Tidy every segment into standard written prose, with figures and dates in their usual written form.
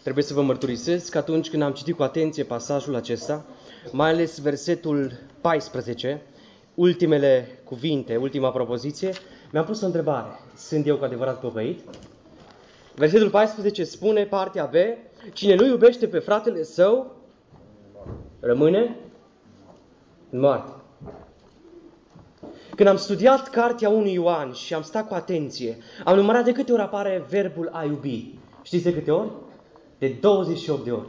Trebuie să vă mărturisesc că atunci când am citit cu atenție pasajul acesta, mai ales versetul 14, ultimele cuvinte, ultima propoziție, mi-am pus o întrebare. Sunt eu cu adevărat pocăit? Versetul 14 spune, partea B, cine nu iubește pe fratele său, rămâne în moarte. Când am studiat cartea 1 Ioan și am stat cu atenție, am numărat de câte ori apare verbul a iubi. Știți de câte ori? De 28 de ori.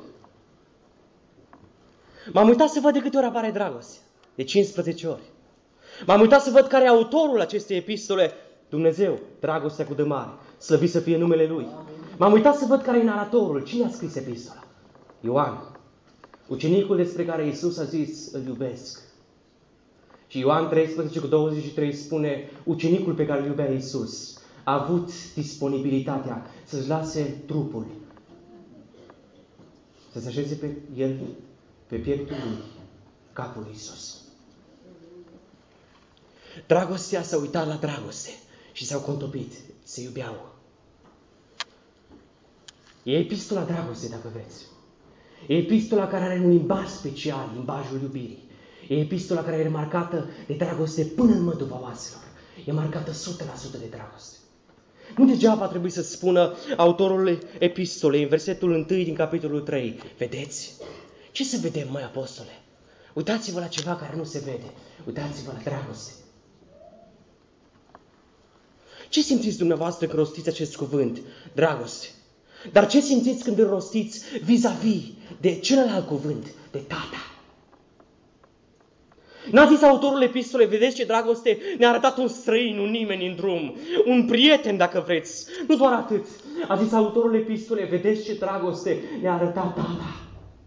M-am uitat să văd de câte ori apare dragoste. De 15 ori. M-am uitat să văd care e autorul acestei epistole. Dumnezeu, dragostea cu dămare, slăvit să fie numele Lui. M-am uitat să văd care e naratorul. Cine a scris epistola? Ioan. Ucenicul despre care Iisus a zis, îl iubesc. Și Ioan 13:23 spune, ucenicul pe care îl iubea Iisus a avut disponibilitatea să-și lase trupul, să se așeze pe el, pe pieptul lui, capul lui Iisus. Dragostea s-a uitat la dragoste și s-au contopit, se iubeau. E epistola dragoste, dacă vreți. E epistola care are un limbaj special, limbajul iubirii. E epistola care e marcată de dragoste până în măduva oaselor. E marcată 100% de dragoste. Nu degeaba trebuie să spună autorul epistolei, în versetul 1 din capitolul 3. Vedeți? Ce să vedem, măi apostole? Uitați-vă la ceva care nu se vede. Uitați-vă la dragoste. Ce simțiți dumneavoastră când rostiți acest cuvânt? Dragoste. Dar ce simțiți când îl rostiți vis-a-vis de celălalt cuvânt, de Tata? N-a zis autorul epistolei, vedeți ce dragoste ne-a arătat un străin, un nimeni în drum, un prieten, dacă vreți. Nu doar atât. A zis autorul epistolei, vedeți ce dragoste ne-a arătat Tata.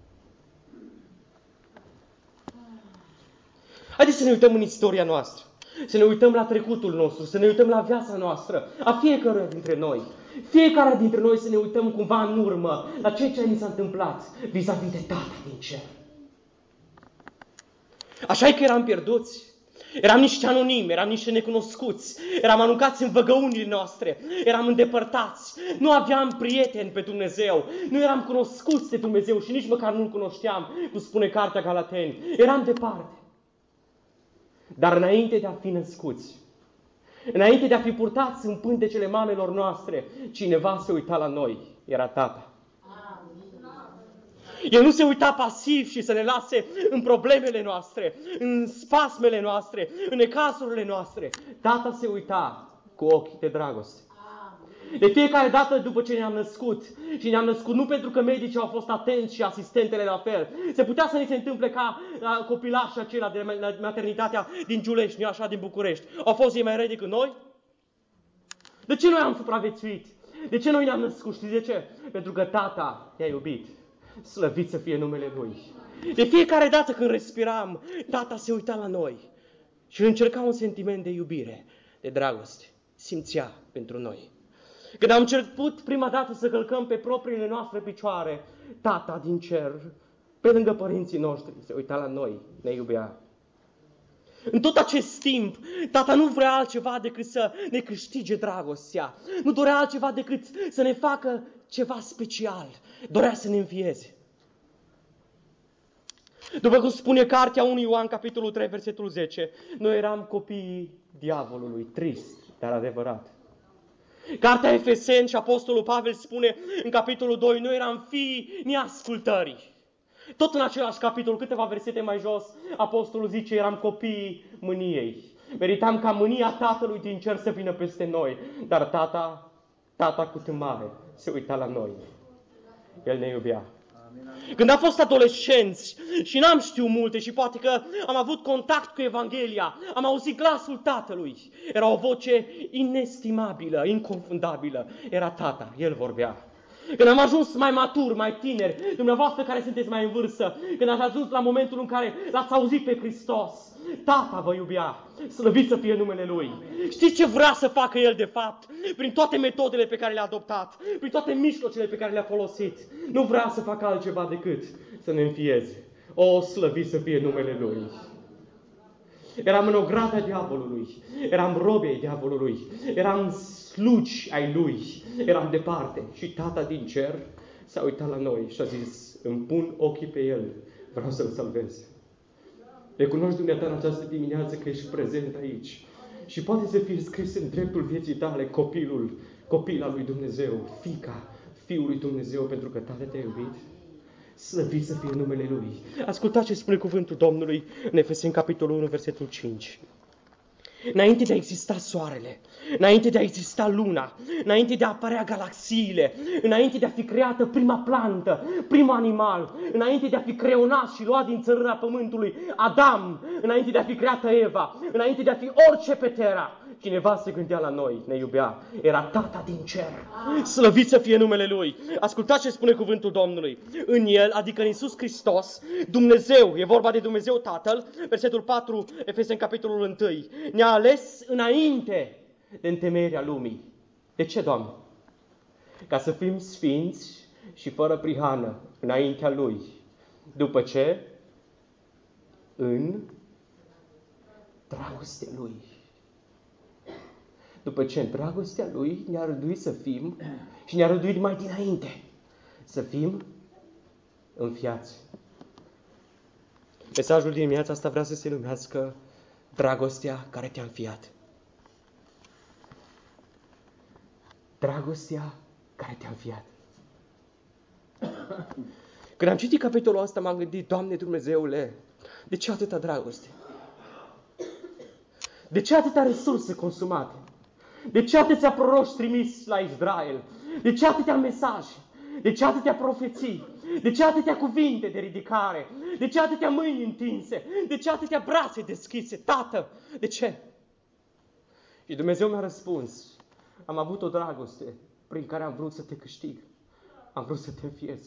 Haideți să ne uităm în istoria noastră, să ne uităm la trecutul nostru, să ne uităm la viața noastră, a fiecare dintre noi. Fiecare dintre noi să ne uităm cumva în urmă la ce ni s-a întâmplat vis-a-vis de Tata din cer. Așa că eram pierduți, eram niște anonimi, eram niște necunoscuți, eram aruncați în văgăunile noastre, eram îndepărtați, nu aveam prieteni pe Dumnezeu, nu eram cunoscuți de Dumnezeu și nici măcar nu-L cunoșteam, cum spune cartea Galateni, eram departe. Dar înainte de a fi născuți, înainte de a fi purtați în pântecele mamelor noastre, cineva se uita la noi, era Tata. El nu se uita pasiv și să ne lase în problemele noastre, în spasmele noastre, în necazurile noastre. Tata se uita cu ochi de dragoste. De fiecare dată după ce ne-am născut, și ne-am născut nu pentru că medicii au fost atenți și asistentele la fel, se putea să ne se întâmple ca copilașii acela de la maternitatea din Giulești, nu așa, din București. Au fost ei mai răi decât noi? De ce noi am supraviețuit? De ce noi ne-am născut? Știți de ce? Pentru că Tata te-a iubit. Slăvit să fie numele Lui. De fiecare dată când respiram, Tata se uita la noi și încerca un sentiment de iubire, de dragoste. Simțea pentru noi. Când am început prima dată să călcăm pe propriile noastre picioare, Tata din cer, pe lângă părinții noștri, se uita la noi, ne iubea. În tot acest timp, Tata nu vrea altceva decât să ne câștige dragostea. Nu dorea altceva decât să ne facă ceva special. Dorea să ne învieze. După cum spune cartea 1 Ioan, capitolul 3, versetul 10, noi eram copiii diavolului, trist, dar adevărat. Cartea Efeseni și apostolul Pavel spune în capitolul 2, noi eram fii neascultării. Tot în același capitol, câteva versete mai jos, apostolul zice, eram copiii mâniei. Meritam ca mânia Tatălui din cer să vină peste noi. Dar Tata cu tâmare se uita la noi. El ne iubea. Când am fost adolescenți și n-am știut multe și poate că am avut contact cu Evanghelia, am auzit glasul Tatălui. Era o voce inestimabilă, inconfundabilă. Era Tata, El vorbea. Când am ajuns mai matur, mai tineri, dumneavoastră care sunteți mai în vârstă, când ați ajuns la momentul în care l-ați auzit pe Hristos, Tata vă iubea, slăvit să fie numele Lui. Știți ce vrea să facă El de fapt? Prin toate metodele pe care le-a adoptat, prin toate mijlocele pe care le-a folosit, nu vrea să facă altceva decât să ne înfieze. O, slăvit să fie numele Lui. Eram în ograda diavolului, eram robi ai diavolului, eram slugi ai lui, eram departe și Tata din cer s-a uitat la noi și a zis, îmi pun ochii pe El, vreau să-L salvez. Recunoști dumneata în această dimineață că ești prezent aici și poate să fie scris în dreptul vieții tale copila lui Dumnezeu, fica Fiului Dumnezeu, pentru că tare te-a iubit. Slăvit să fie numele Lui. Ascultați ce spune cuvântul Domnului în Efeseni, capitolul 1, versetul 5. Înainte de a exista soarele, înainte de a exista luna, înainte de a apărea galaxiile, înainte de a fi creată prima plantă, primul animal, înainte de a fi creonat și luat din țărâna pământului Adam, înainte de a fi creată Eva, înainte de a fi orice pe terra, cineva se gândea la noi, ne iubea. Era Tata din cer. Slăvit să fie numele Lui. Ascultați ce spune cuvântul Domnului. În El, adică în Iisus Hristos, Dumnezeu, e vorba de Dumnezeu Tatăl, versetul 4, Efeseni, capitolul 1, ne-a ales înainte de întemeierea lumii. De ce, Doamne? Ca să fim sfinți și fără prihană înaintea Lui. După ce? În dragostea Lui. După ce în dragostea Lui ne-a rânduit să fim și ne-a rânduit mai dinainte să fim înfiați. Mesajul din dimineața asta vrea să se numească dragostea care te-a înfiat. Dragostea care te-a înfiat. Când am citit capitolul ăsta, m-am gândit, Doamne Dumnezeule, de ce atâta dragoste? De ce atâta resurse consumate? De ce atâția proroși trimis la Israel? De ce atâtea mesaje? De ce atâtea profeții? De ce atâtea cuvinte de ridicare? De ce atâtea mâini întinse? De ce atâtea brațe deschise? Tată, de ce? Și Dumnezeu mi-a răspuns. Am avut o dragoste prin care am vrut să te câștig. Am vrut să te înfiez.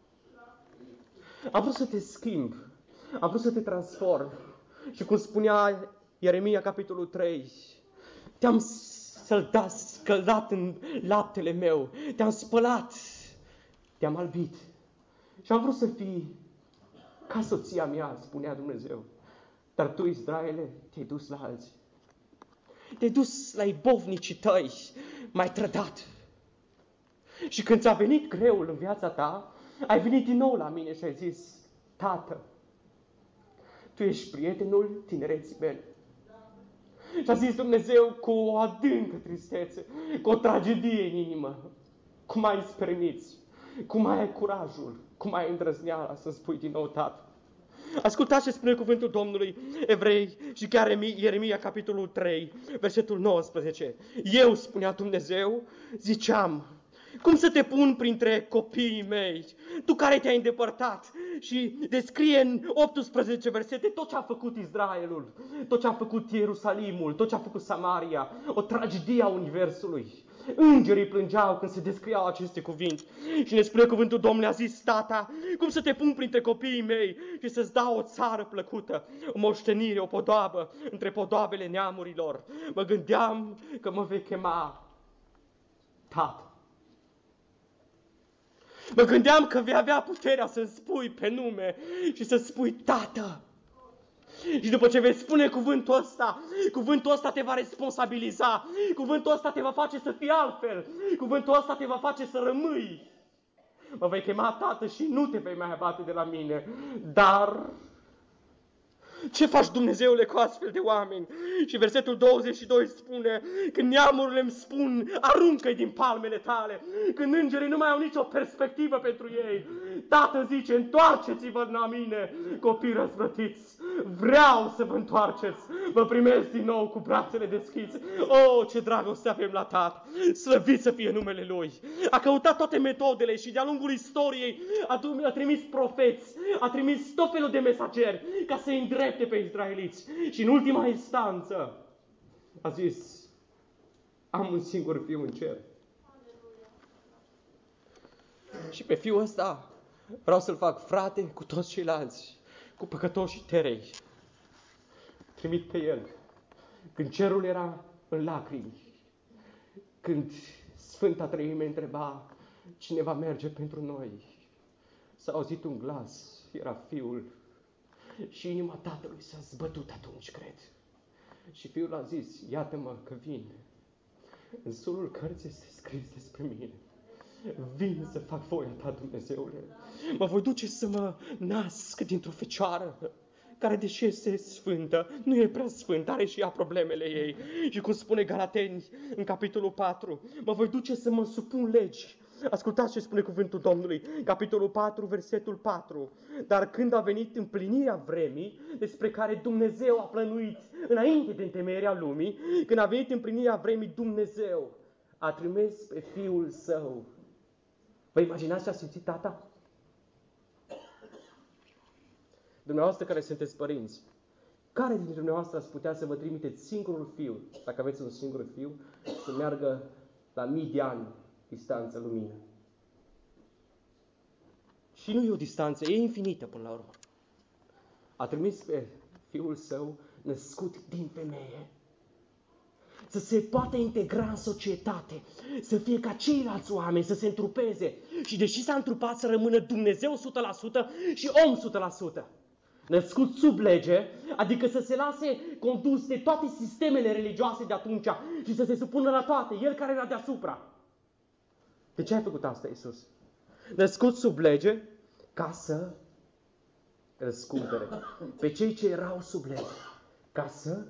Am vrut să te schimb. Am vrut să te transform. Și cum spunea Ieremia, capitolul 3, te-am scăldat în laptele meu, te-am spălat, te-am albit. Și am vrut să fii ca soția mea, spunea Dumnezeu. Dar tu, Israele, te-ai dus la alții. Te-ai dus la ibovnicii tăi, m-ai trădat. Și când ți-a venit greul în viața ta, ai venit din nou la mine și ai zis, Tată, tu ești prietenul tinereții mele. Și a zis Dumnezeu cu o adâncă tristețe, cu o tragedie în inimă, cum ai îți permiți, cum ai curajul, cum ai îndrăzneala să spui din nou, Tată. Ascultați ce spune cuvântul Domnului, Evrei și chiar Ieremia, capitolul 3, versetul 19. Eu, spunea Dumnezeu, ziceam, cum să te pun printre copiii mei, tu care te-ai îndepărtat? Și descrie în 18 versete tot ce a făcut Israelul, tot ce a făcut Ierusalimul, tot ce a făcut Samaria, o tragedie a Universului. Îngerii plângeau când se descriau aceste cuvinte. Și ne spune cuvântul Domnului, a zis Tata, cum să te pun printre copiii mei și să-ți dau o țară plăcută, o moștenire, o podoabă între podoabele neamurilor. Mă gândeam că mă vei chema Tată. Mă gândeam că vei avea puterea să-mi spui pe nume și să spui Tată. Și după ce vei spune cuvântul ăsta te va responsabiliza, cuvântul ăsta te va face să fii altfel, cuvântul ăsta te va face să rămâi. Mă vei chema Tată și nu te vei mai abate de la mine, dar ce faci, Dumnezeule, cu astfel de oameni? Și versetul 22 spune, când neamurile îmi spun, aruncă-i din palmele tale, când îngerii nu mai au nicio perspectivă pentru ei, Tată zice, întoarceți-vă la mine, copii răzvrătiți, vreau să vă întoarceți, vă primesc din nou cu brațele deschise. Oh, ce dragoste avem la Tată, slăvit să fie numele Lui. A căutat toate metodele și de-a lungul istoriei a trimis profeți, a trimis tot felul de mesageri ca să-i îndrepte pe izraeliți. Și în ultima instanță a zis, am un singur fiu în cer. Și pe fiul ăsta vreau să-l fac frate cu toți ceilalți, cu păcătoșii terei. Trimit pe el. Când cerul era în lacrimi, când Sfânta Treime întreba cine va merge pentru noi, s-a auzit un glas, era fiul. Și inima tatălui s-a zbătut atunci, cred. Și fiul a zis, iată-mă că vin. În sulul cărții este scris despre mine. Vin să fac voia ta, Dumnezeule. Mă voi duce să mă nasc dintr-o fecioară care, deși este sfântă, nu e prea sfântă, are și ea problemele ei. Și cum spune Galateni în capitolul 4, mă voi duce să mă supun legi. Ascultați ce spune cuvântul Domnului, capitolul 4, versetul 4. Dar când a venit împlinirea vremii, despre care Dumnezeu a plănuit înainte de întemeierea lumii, când a venit împlinirea vremii, Dumnezeu a trimis pe Fiul Său. Vă imaginați ce a simțit Tata? Dumneavoastră care sunteți părinți, care dintre dumneavoastră ați putea să vă trimiteți singurul fiu, dacă aveți un singur fiu, să meargă la mii de ani distanță lumină? Și nu e o distanță, e infinită până la urmă. A trimis pe Fiul Său, născut din femeie, să se poată integra în societate, să fie ca ceilalți oameni, să se întrupeze. Și deși s-a întrupat, să rămână Dumnezeu 100% și om 100%. Născut sub lege, adică să se lase condus de toate sistemele religioase de atunci și să se supună la toate, El care era deasupra. De ce a făcut asta Iisus? Născut sub lege ca să răscumpere pe cei ce erau sub lege, ca să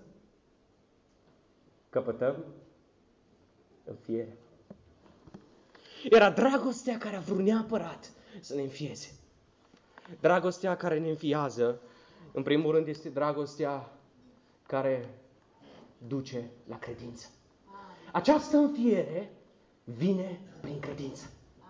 căpătăm înfiere. Era dragostea care a vrut neapărat să ne înfieze. Dragostea care ne înfiază, în primul rând, este dragostea care duce la credință. Această înfiere vine prin credință.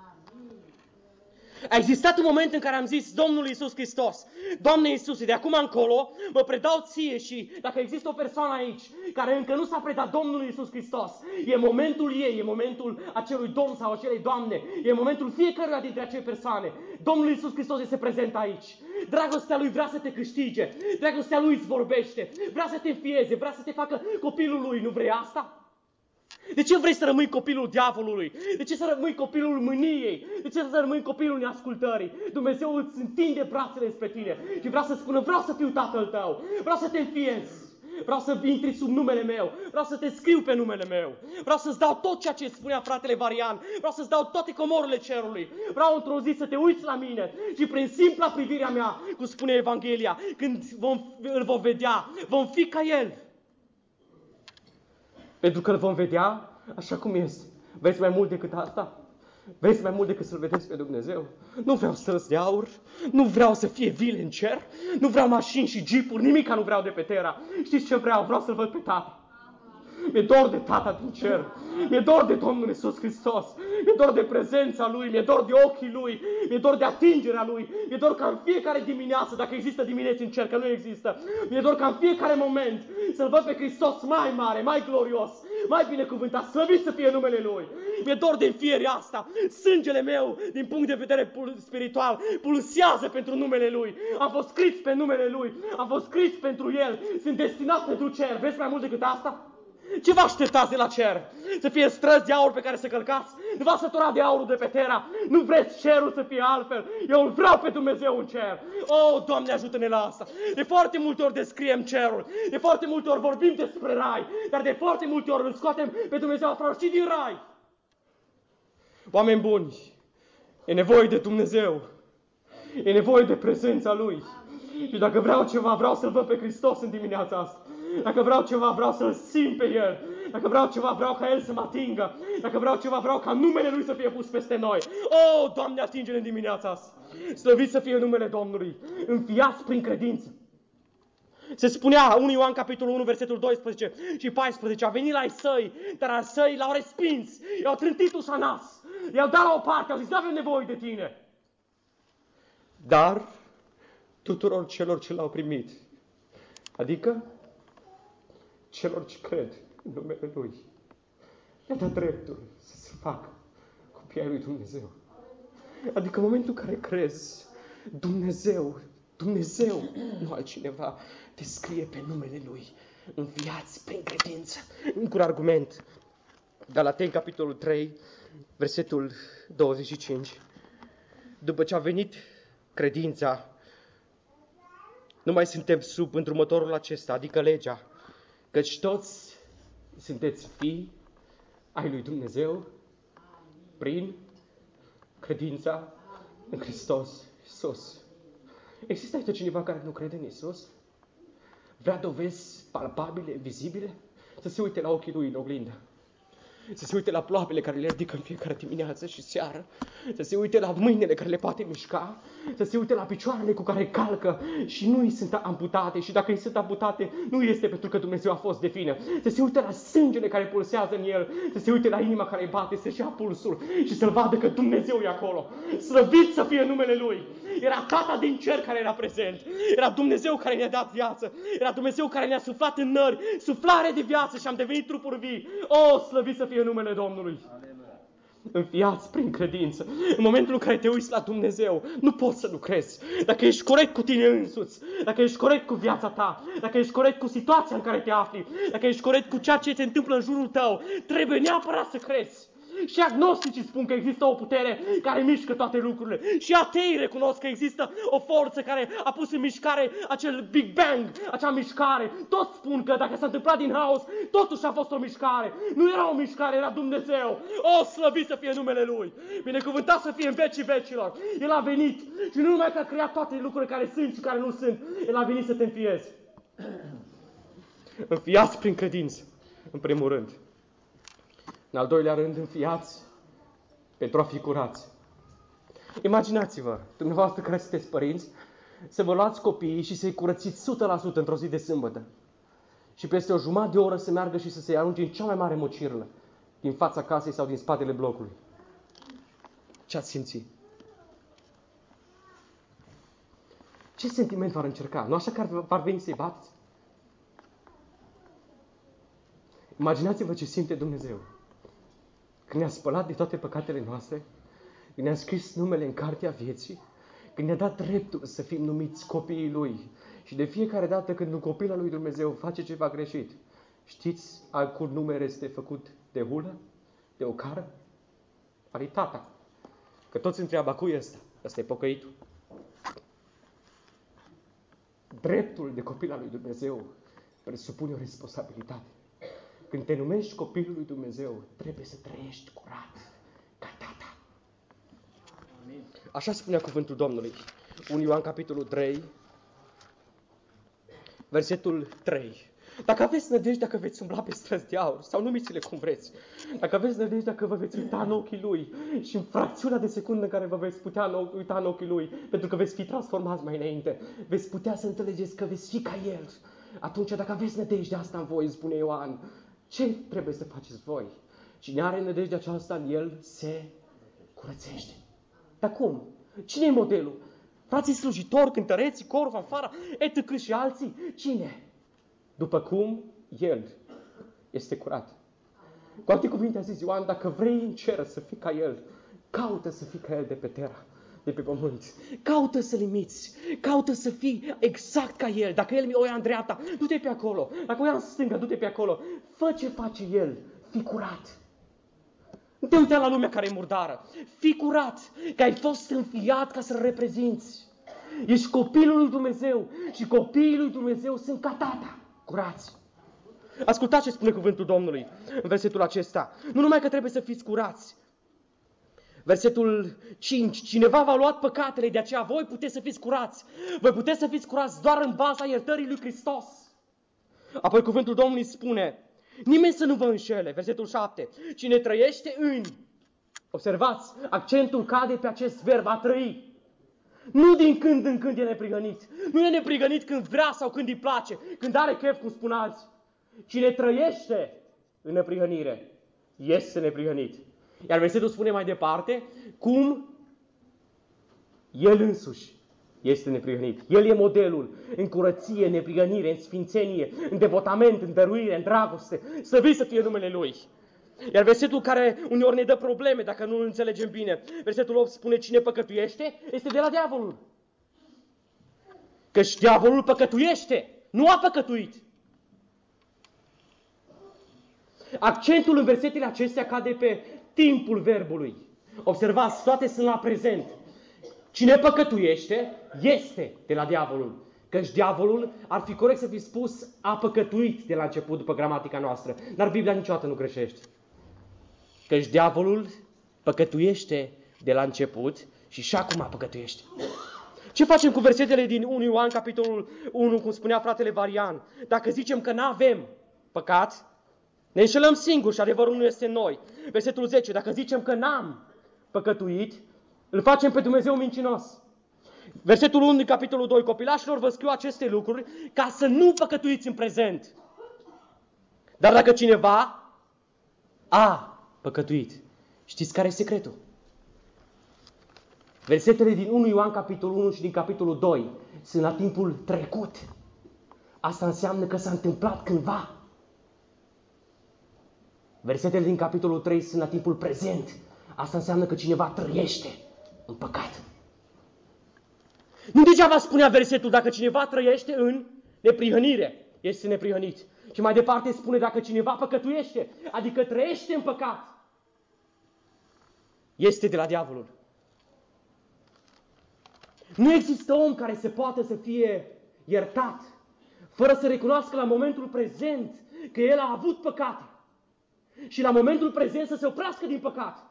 A existat un moment în care am zis Domnului Iisus Hristos, Doamne Iisuse, de acum încolo mă predau Ție și dacă există o persoană aici care încă nu s-a predat Domnului Iisus Hristos, e momentul ei, e momentul acelui Domn sau acelei Doamne, e momentul fiecăruia dintre acele persoane. Domnul Iisus Hristos este prezent aici. Dragostea Lui vrea să te câștige, dragostea Lui îți vorbește, vrea să te înfieze, vrea să te facă copilul Lui, nu vrei asta? De ce vrei să rămâi copilul diavolului? De ce să rămâi copilul mâniei? De ce să rămâi copilul neascultării? Dumnezeu îți întinde brațele spre tine și vrea să spună, vreau să fiu tatăl tău, vreau să te înfiez, vreau să intri sub numele meu, vreau să te scriu pe numele meu, vreau să-ți dau tot ceea ce spunea fratele Varian, vreau să-ți dau toate comorurile cerului, vreau într-o zi să te uiți la mine și prin simpla privirea mea, cum spune Evanghelia, când îl vom vedea, vom fi ca El. Pentru că îl vom vedea așa cum este. Vreți mai mult decât asta? Vreți mai mult decât să-L vedeți pe Dumnezeu? Nu vreau străzi de aur, nu vreau să fie vile în cer, nu vreau mașini și jeepuri, nimica nu vreau de pe Terra. Știți ce vreau? Vreau să-L văd pe Tata. Mi-e dor de Tata din cer, mi-e dor de Domnul Iisus Hristos, mi-e dor de prezența Lui, mi-e dor de ochii Lui, mi-e dor de atingerea Lui, mi-e dor ca în fiecare dimineață, dacă există dimineți în cer, că nu există, mi-e dor ca în fiecare moment să-L văd pe Hristos mai mare, mai glorios, mai binecuvântat, slăvit să fie numele Lui. Mi-e dor de înfierea asta, sângele meu, din punct de vedere spiritual, pulsează pentru numele Lui, am fost scris pe numele Lui, am fost scris pentru El, sunt destinat pentru cer. Vreți mai mult decât asta? Ce vă așteptați de la cer? Să fie străzi de aur pe care să călcați? Nu v-ați săturat de aurul de pe Terra? Nu vreți cerul să fie altfel? Eu îl vreau pe Dumnezeu în cer. Oh, Doamne, ajută-ne la asta. De foarte multe ori descriem cerul, de foarte multe ori vorbim despre rai, dar de foarte multe ori îl scoatem pe Dumnezeu afară și din rai. Oameni buni, e nevoie de Dumnezeu. E nevoie de prezența Lui. Și dacă vreau ceva, vreau să-L văd pe Hristos în dimineața asta. Dacă vreau ceva, vreau să-L simt pe El. Dacă vreau ceva, vreau ca El să mă atingă. Dacă vreau ceva, vreau ca numele Lui să fie pus peste noi. Oh, Doamne, atinge-ne în dimineața asta. Slăvit să fie numele Domnului. Înfiați prin credință. Se spunea 1 Ioan capitolul 1, versetul 12 și 14. A venit la ai săi, dar ai săi l-au respins. I-au trântit ușa nas. I-au dat la o parte. Au zis, nu avem nevoie de tine. Dar tuturor celor ce l-au primit, adică celor ce cred în numele Lui, i-a dat dreptul să se facă copii ai lui Dumnezeu. Adică în momentul în care crezi, Dumnezeu, nu altcineva, te scrie pe numele Lui. Înviați prin credință. Încă un argument. Galateni, capitolul 3, versetul 25. După ce a venit credința, nu mai suntem sub îndrumătorul acesta, adică legea, căci toți sunteți fii ai lui Dumnezeu prin credința în Hristos Iisus. Există aici cineva care nu crede în Iisus? Vrea dovezi palpabile, vizibile? Să se uite la ochii lui în oglindă. Să se uite la ploapele care le ridică în fiecare dimineață și seară. Să se uite la mâinile care le poate mișca. Să se uite la picioarele cu care calcă și nu îi sunt amputate. Și dacă îi sunt amputate, nu este pentru că Dumnezeu a fost de vină. Să se uite la sângele care pulsează în el. Să se uite la inima care îi bate, să-și ia pulsul și să-l vadă că Dumnezeu e acolo. Slăvit să fie numele Lui. Era Tata din cer care era prezent. Era Dumnezeu care ne-a dat viață. Era Dumnezeu care ne-a suflat în nări suflare de viață și am devenit trupuri vii. O, slăvit să fie numele Domnului. Înfiați prin credință. În momentul în care te uiți la Dumnezeu, nu poți să nu crezi. Dacă ești corect cu tine însuți, dacă ești corect cu viața ta, dacă ești corect cu situația în care te afli, dacă ești corect cu ceea ce se întâmplă în jurul tău, trebuie neapărat să crezi. Și agnosticii spun că există o putere care mișcă toate lucrurile. Și ateii recunosc că există o forță care a pus în mișcare acel Big Bang, acea mișcare. Toți spun că dacă s-a întâmplat din haos, totuși a fost o mișcare. Nu era o mișcare, era Dumnezeu. O, slăvit să fie numele Lui. Binecuvântat să fie în vecii vecilor. El a venit și nu numai că a creat toate lucrurile care sunt și care nu sunt. El a venit să te înfiezi. Înfiați prin credință, în primul rând. În al doilea rând, înfiați pentru a fi curați. Imaginați-vă, dumneavoastră care sunteți părinți, să vă luați copiii și să-i curățiți 100% într-o zi de sâmbătă. Și peste o jumătate de oră să meargă și să se arunce în cea mai mare mocirlă din fața casei sau din spatele blocului. Ce ați simți? Ce sentiment v-ar încerca? Nu așa că v-ar veni să-i bați? Imaginați-vă ce simte Dumnezeu când ne-a spălat de toate păcatele noastre, când ne-a scris numele în cartea vieții, când ne-a dat dreptul să fim numiți copiii Lui. Și de fiecare dată când un copil al lui Dumnezeu face ceva greșit, știți al cui numere este făcut de hulă, de ocară? Al lui Tata. Că toți întreabă, cui e ăsta? Ăsta e pocăitul. Dreptul de copil al lui Dumnezeu presupune o responsabilitate. Când te numești copilul lui Dumnezeu, trebuie să trăiești curat, ca Tata. Amin. Așa spunea cuvântul Domnului. 1 Ioan, capitolul 3, versetul 3. Dacă aveți nădejde, dacă veți umbla pe străzi de aur, sau numiți-le cum vreți, dacă aveți nădejde, dacă vă veți uita în ochii Lui și în fracțiunea de secundă în care vă veți putea uita în ochii Lui, pentru că veți fi transformați mai înainte, veți putea să înțelegeți că veți fi ca El. Atunci, dacă aveți nădejde asta în voi, spune Ioan, ce trebuie să faceți voi? Cine are nădejde aceasta în el se curățește. Dar cum? Cine e modelul? Frații slujitori, cântăreții, corul, fanfara, etc. și alții? Cine? După cum el este curat. Cu alte cuvinte a zis Ioan, dacă vrei în cer să fii ca el, caută să fii ca el de pe terra, de pe pământ. Caută să-l imiți. Caută să fii exact ca el. Dacă el o ia în dreapta, du-te pe acolo. Dacă o ia în stânga, du-te pe acolo. Fă ce face el. Fii curat. Nu te uita la lumea care e murdară. Fii curat, că ai fost înfiat ca să-l reprezinți. Ești copilul lui Dumnezeu și copiii lui Dumnezeu sunt ca Tata. Curați. Ascultați ce spune cuvântul Domnului în versetul acesta. Nu numai că trebuie să fiți curați. Versetul 5. Cineva v-a luat păcatele, de aceea voi puteți să fiți curați. Voi puteți să fiți curați doar în baza iertării lui Hristos. Apoi cuvântul Domnului spune, nimeni să nu vă înșele. Versetul 7. Cine trăiește în... Observați, accentul cade pe acest verb, a trăi. Nu din când în când e neprihănit. Nu e neprihănit când vrea sau când îi place, când are chef, cum spun alții. Cine trăiește în neprihănire este neprihănit. Iar versetul spune mai departe cum El însuși este neprihănit. El e modelul în curăție, în neprihănire, în sfințenie, în devotament, în dăruire, în dragoste. Slăvit să fie numele Lui. Iar versetul care uneori ne dă probleme dacă nu îl înțelegem bine, versetul 8 spune cine păcătuiește este de la diavolul. Căci diavolul păcătuiește, nu a păcătuit. Accentul în versetele acestea cade pe timpul verbului. Observați, toate sunt la prezent. Cine păcătuiește este de la diavolul. Căci diavolul, ar fi corect să fi spus, a păcătuit de la început după gramatica noastră. Dar Biblia niciodată nu greșește. Căci diavolul păcătuiește de la început și acum păcătuiește. Ce facem cu versetele din 1 Ioan, capitolul 1, cum spunea fratele Varian? Dacă zicem că n-avem păcat, ne înșelăm singuri și adevărul nu este în noi. Versetul 10, dacă zicem că n-am păcătuit, îl facem pe Dumnezeu mincinos. Versetul 1 din capitolul 2, copilașilor, vă scriu aceste lucruri ca să nu păcătuiți în prezent. Dar dacă cineva a păcătuit, știți care e secretul? Versetele din 1 Ioan, capitolul 1 și din capitolul 2 sunt la timpul trecut. Asta înseamnă că s-a întâmplat cândva. Versetele din capitolul 3 sunt la timpul prezent. Asta înseamnă că cineva trăiește în păcat. Nu degeaba spunea versetul, dacă cineva trăiește în neprihănire, este neprihănit. Și mai departe spune, dacă cineva păcătuiește, adică trăiește în păcat, este de la diavolul. Nu există om care se poate să fie iertat fără să recunoască la momentul prezent că el a avut păcate. Și la momentul prezent să se oprească din păcat.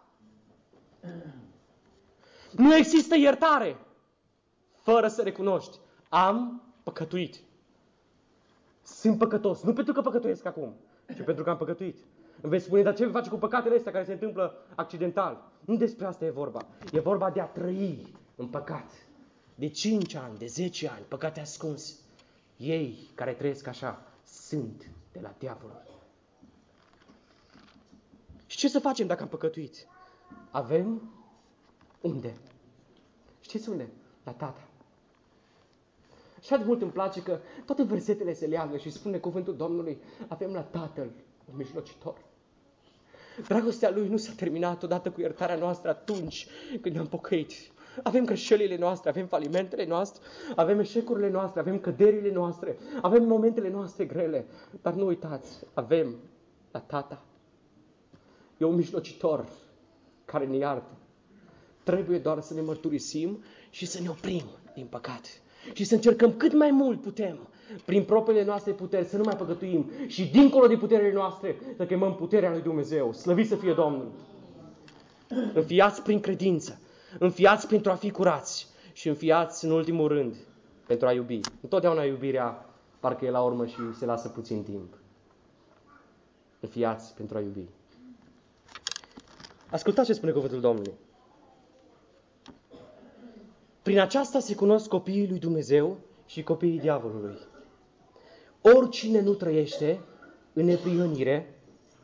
Nu există iertare fără să recunoști. Am păcătuit. Sunt păcătos. Nu pentru că păcătuiesc acum, ci pentru că am păcătuit. Îmi vei spune, dar ce faci cu păcatele astea care se întâmplă accidental? Nu despre asta e vorba. E vorba de a trăi în păcat. De 5 ani, de 10 ani, păcate ascunse. Ei care trăiesc așa sunt de la diavolul. Și ce să facem dacă am păcătuit? Avem unde? Știți unde? La Tata. Așa de mult îmi place că toate versetele se leagă și spune cuvântul Domnului, avem la Tatăl un mijlocitor. Dragostea Lui nu s-a terminat odată cu iertarea noastră atunci când ne-am pocăit. Avem greșelile noastre, avem falimentele noastre, avem eșecurile noastre, avem căderile noastre, avem momentele noastre grele. Dar nu uitați, avem la Tata. E un mijlocitor care ne iartă. Trebuie doar să ne mărturisim și să ne oprim din păcat. Și să încercăm cât mai mult putem, prin propriile noastre puteri, să nu mai păcătuim. Și dincolo de puterile noastre, să chemăm puterea lui Dumnezeu. Slăvit să fie Domnul! Înfiați prin credință. Înfiați pentru a fi curați. Și înfiați în ultimul rând pentru a iubi. Întotdeauna iubirea parcă e la urmă și se lasă puțin timp. Înfiați pentru a iubi. Ascultați ce spune cuvântul Domnului. Prin aceasta se cunosc copiii lui Dumnezeu și copiii diavolului. Oricine nu trăiește în neprihănire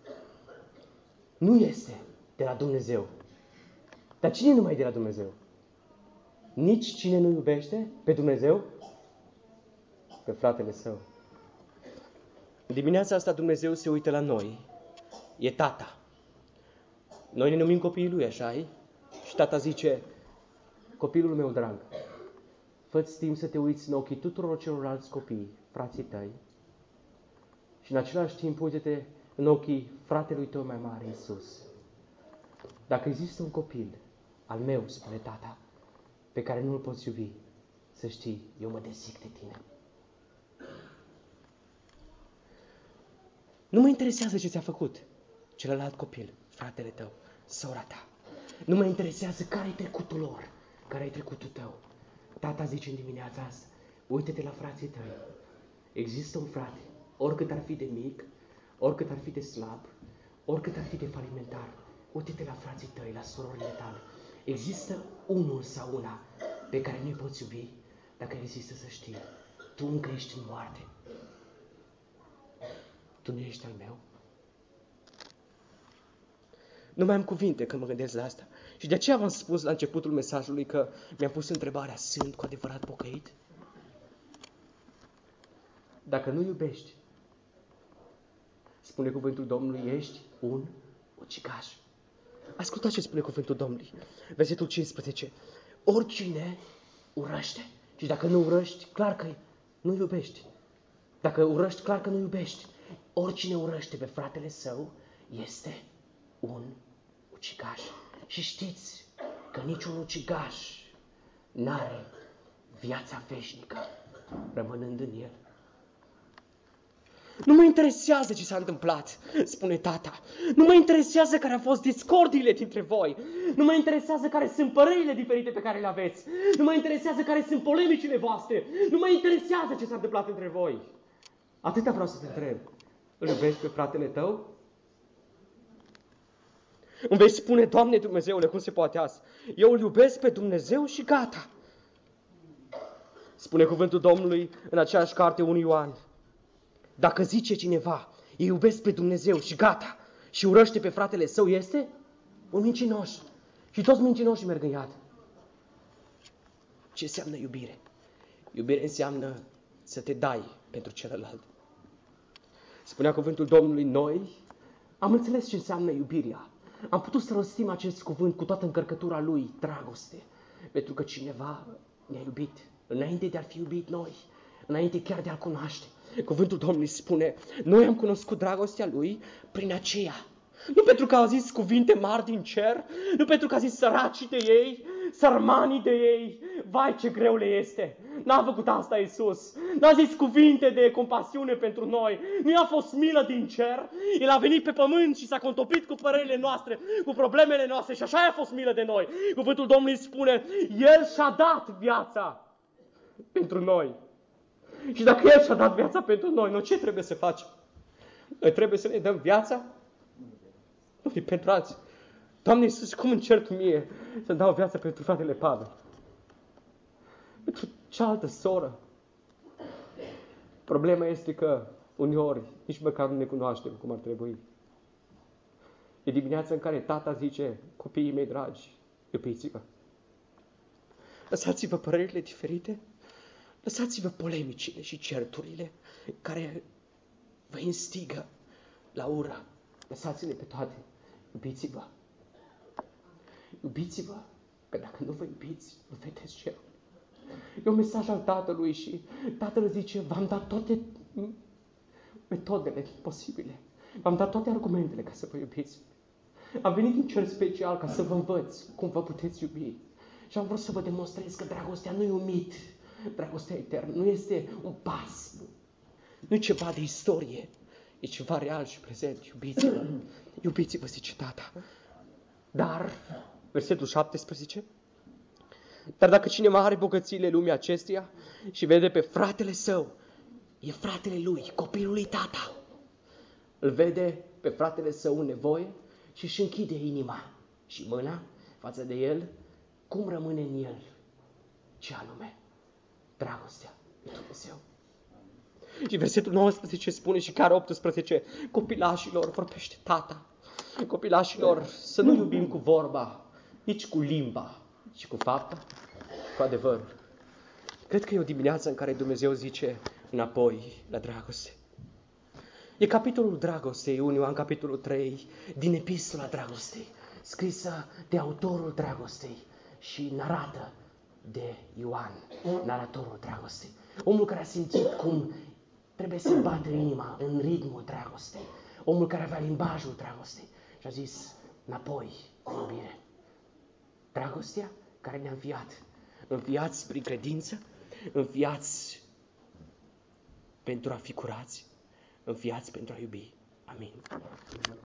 nu este de la Dumnezeu. Dar cine nu mai e de la Dumnezeu? Nici cine nu iubește pe Dumnezeu, pe fratele său. În dimineața asta Dumnezeu se uită la noi. E Tata. Noi ne numim copiii Lui, așa-i? Și Tata zice, copilul meu drag, fă-ți timp să te uiți în ochii tuturor celorlalți copii, frații tăi, și în același timp uite-te în ochii fratelui tău mai mare, Iisus. Dacă există un copil al meu, spune Tata, pe care nu-l poți iubi, să știi, eu mă dezic de tine. Nu mă interesează ce ți-a făcut celălalt copil, fratele tău, sora ta. Nu mă interesează care e trecutul lor, care e trecutul tău. Tata zice în dimineața asta, uite-te la frații tăi. Există un frate, oricât ar fi de mic, oricât ar fi de slab, oricât ar fi de falimentar. Uite-te la frații tăi, la surorile tale. Există unul sau una pe care nu-i poți iubi, dacă există să știi. Tu încă ești în moarte. Tu nu ești al meu. Nu mai am cuvinte când mă gândesc la asta. Și de aceea v-am spus la începutul mesajului că mi-am pus întrebarea, sunt cu adevărat pocăit? Dacă nu iubești, spune cuvântul Domnului, ești un ucigaș. Ascultați ce spune cuvântul Domnului. Versetul 15. Oricine urăște. Și dacă nu urăști, clar că nu iubești. Dacă urăști, clar că nu iubești. Oricine urăște pe fratele său este un ucigaș. Și știți că niciun ucigaș n-are viața veșnică rămânând în el. Nu mă interesează ce s-a întâmplat, spune tata. Nu mă interesează care au fost discordiile dintre voi. Nu mă interesează care sunt părerile diferite pe care le aveți. Nu mă interesează care sunt polemicile voastre. Nu mă interesează ce s-a întâmplat între voi. Atâta vreau să te întreb. Îl iubești pe fratele tău? Îmi vei spune, Doamne Dumnezeule, cum se poate asta? Eu îl iubesc pe Dumnezeu și gata. Spune cuvântul Domnului în aceeași carte 1 Ioan. Dacă zice cineva, îi iubesc pe Dumnezeu și gata, și urăște pe fratele său, este un mincinoș. Și toți mincinoșii merg în iad. Ce înseamnă iubire? Iubire înseamnă să te dai pentru celălalt. Spunea cuvântul Domnului, noi am înțeles ce înseamnă iubirea. Am putut să rostim acest cuvânt cu toată încărcătura lui, dragoste. Pentru că cineva ne-a iubit înainte de a fi iubit noi, înainte chiar de a-L cunoaște. Cuvântul Domnului spune, noi am cunoscut dragostea Lui prin aceea. Nu pentru că au zis cuvinte mari din cer, nu pentru că a zis săracii de ei, sărmanii de ei, vai ce greu le este. N-a făcut asta Iisus, n-a zis cuvinte de compasiune pentru noi, nu i-a fost milă din cer, El a venit pe pământ și s-a contopit cu părerile noastre, cu problemele noastre și așa a fost milă de noi. Cuvântul Domnului spune, El și-a dat viața pentru noi. Și dacă El și-a dat viața pentru noi ce trebuie să facem? Noi trebuie să ne dăm viața? Nu, e pentru alții. Doamne Iisus, cum încerc mie să dau viața pentru fratele Pavel? Pentru cealaltă soră. Problema este că uneori nici măcar nu ne cunoaștem cum ar trebui. E dimineața în care tata zice, copiii mei dragi, iubiți-vă. Lăsați-vă părerile diferite. Lăsați-vă polemicile și certurile care vă instigă la ură. Lăsați-le pe toate. Iubiți-vă. Iubiți-vă. Că dacă nu vă iubiți, nu vedeți cerul. E un mesaj al Tatălui și Tatăl zice, v-am dat toate metodele posibile. V-am dat toate argumentele ca să vă iubiți. Am venit în cer special ca să vă învăț cum vă puteți iubi. Și am vrut să vă demonstrez că dragostea nu e un mit. Dragostea eternă nu este un pas. Nu e ceva de istorie. E ceva real și prezent. Iubiți-vă. Iubiți-vă, zice tata. Dar, versetul 17, dar dacă cineva are bogățiile lumii acesteia și vede pe fratele său, e fratele lui, copilul lui tata, îl vede pe fratele său în nevoie și își închide inima și mâna față de el, cum rămâne în el? Ce anume? Dragostea lui Dumnezeu. Și versetul 19 spune și chiar 18, copilașilor, vorbește tata, copilașilor, să nu iubim cu vorba, nici cu limba, ci cu fapta, cu adevărul. Cred că e o dimineață în care Dumnezeu zice înapoi la dragoste. E capitolul dragostei, 1 Ioan capitolul 3, din epistola dragostei, scrisă de autorul dragostei și narată de Ioan, naratorul dragostei. Omul care a simțit cum trebuie să bată inima în ritmul dragostei. Omul care avea limbajul dragostei. Și a zis, înapoi, iubire. Dragostea care ne-a înviat. Înviați prin credință, înviați pentru a fi curați, înviați pentru a iubi. Amin.